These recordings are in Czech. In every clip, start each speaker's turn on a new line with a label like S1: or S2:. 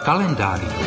S1: Kalendárium.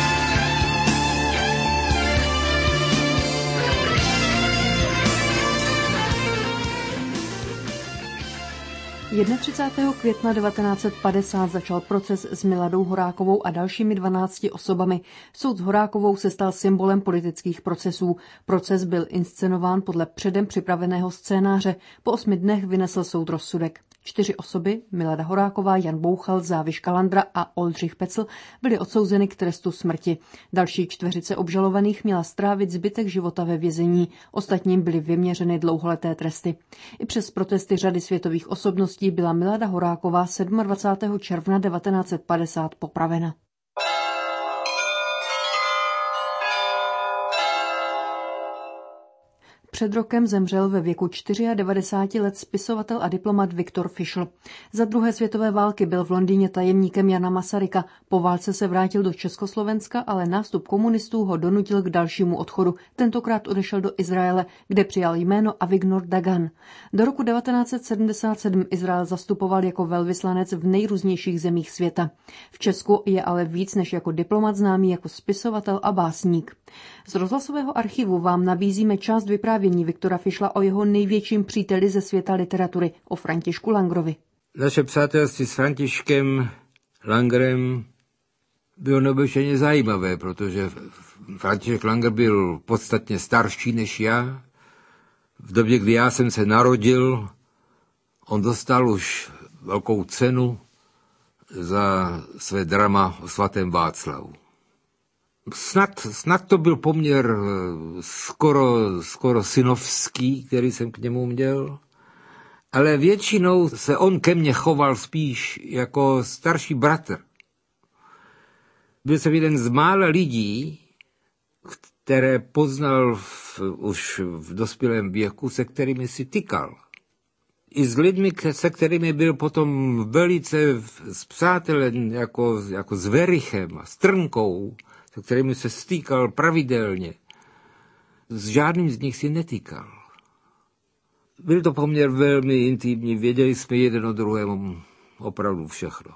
S2: Dne 31. května 1950 začal proces s Miladou Horákovou a dalšími 12 osobami. Soud s Horákovou se stal symbolem politických procesů. Proces byl inscenován podle předem připraveného scénáře. Po 8 dnech vynesl soud rozsudek. 4 osoby, Milada Horáková, Jan Bouchal, Záviš Kalandra a Oldřich Pecl, byly odsouzeny k trestu smrti. Další 4 obžalovaných měla strávit zbytek života ve vězení. Ostatním byly vyměřeny dlouholeté tresty. I přes protesty řady světových osobností byla Milada Horáková 27. června 1950 popravena. Před rokem zemřel ve věku 94 let spisovatel a diplomat Viktor Fischl. Za druhé světové války byl v Londýně tajemníkem Jana Masaryka. Po válce se vrátil do Československa, ale nástup komunistů ho donutil k dalšímu odchodu. Tentokrát odešel do Izraele, kde přijal jméno Avignor Dagan. Do roku 1977 Izrael zastupoval jako velvyslanec v nejrůznějších zemích světa. V Česku je ale víc než jako diplomat známý jako spisovatel a básník. Z rozhlasového archivu vám nabízíme část vyprávění Viktora Fischla o jeho největším příteli ze světa literatury, o Františku Langrovi.
S3: Naše přátelství s Františkem Langrem bylo neobyčejně zajímavé, protože František Langer byl podstatně starší než já. V době, kdy já jsem se narodil, on dostal už velkou cenu za své drama o svatém Václavu. Snad to byl poměr skoro synovský, který jsem k němu měl, ale většinou se on ke mně choval spíš jako starší bratr. Byl jsem jeden z mála lidí, které poznal už v dospělém věku, se kterými si tykal. I s lidmi, se kterými byl potom velice spřátelen, jako s Verichem a s Trnkou, se kterými se stýkal pravidelně. S žádným z nich si netýkal. Byl to poměr velmi intimní, věděli jsme jeden o druhému opravdu všechno.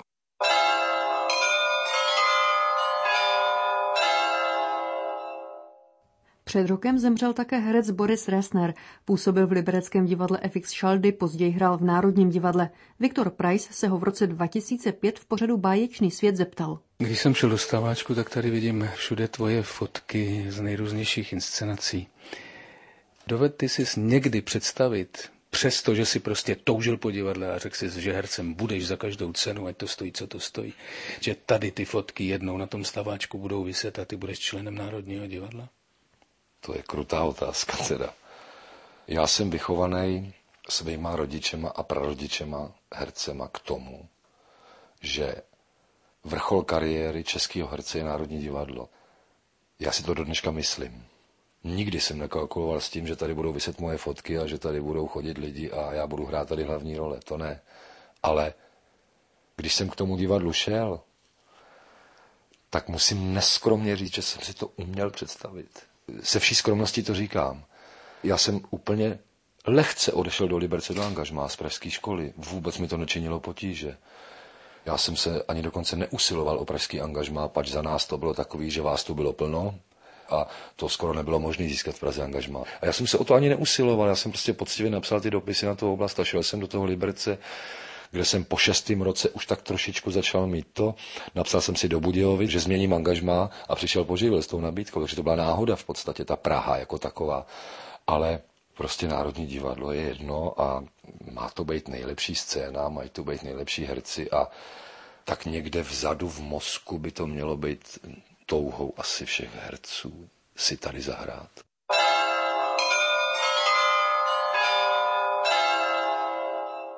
S2: Před rokem zemřel také herec Boris Resner. Působil v libereckém divadle FX Šaldy, později hrál v Národním divadle. Viktor Preiss se ho v roce 2005 v pořadu Báječný svět zeptal.
S4: Když jsem šel do Staváčku, tak tady vidím všude tvoje fotky z nejrůznějších inscenací. Doved ty si někdy představit, přesto, že si prostě toužil po divadle a řekl si, že hercem budeš za každou cenu, ať to stojí, co to stojí, že tady ty fotky jednou na tom Staváčku budou viset a ty budeš členem Národního divadla?
S5: To je krutá otázka teda. Já jsem vychovaný svýma rodičema a prarodičema hercema k tomu, že vrchol kariéry českého herce je Národní divadlo. Já si to do dneška myslím. Nikdy jsem nekalkuloval s tím, že tady budou viset moje fotky a že tady budou chodit lidi a já budu hrát tady hlavní role. To ne. Ale když jsem k tomu divadlu šel, tak musím neskromně říct, že jsem si to uměl představit. Se vší skromností to říkám. Já jsem úplně lehce odešel do Liberce do angažmá z pražské školy. Vůbec mi to nečinilo potíže. Já jsem se ani dokonce neusiloval o pražský angažmá, pač za nás to bylo takový, že vás tu bylo plno a to skoro nebylo možné získat v Praze angažmá. A já jsem se o to ani neusiloval, já jsem prostě poctivě napsal ty dopisy na tu oblast a šel jsem do toho Liberce, kde jsem po 6. roce už tak trošičku začal mít to. Napsal jsem si do Budějovic, že změním angažmá a přišel Poživil s tou nabídkou, takže to byla náhoda v podstatě, ta Praha jako taková. Ale prostě Národní divadlo je jedno a má to být nejlepší scéna, mají to být nejlepší herci a tak někde vzadu v mozku by to mělo být touhou asi všech herců si tady zahrát.